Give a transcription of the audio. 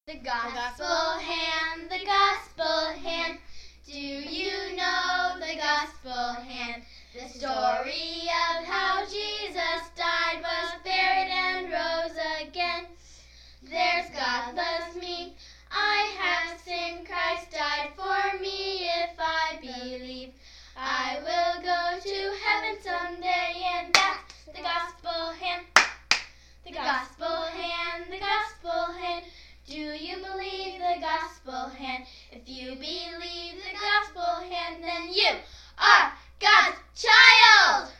The gospel hand, the gospel hand. Do you know the gospel hand? The story of how Jesus died, was buried, and rose again. There's God loves me, I have sinned, Christ died for me. If I believe, I will go to heaven someday, and that's the gospel hand. The gospel hand, the gospel hand. Do you believe the gospel hand? If you believe the gospel hand, then you are God's child!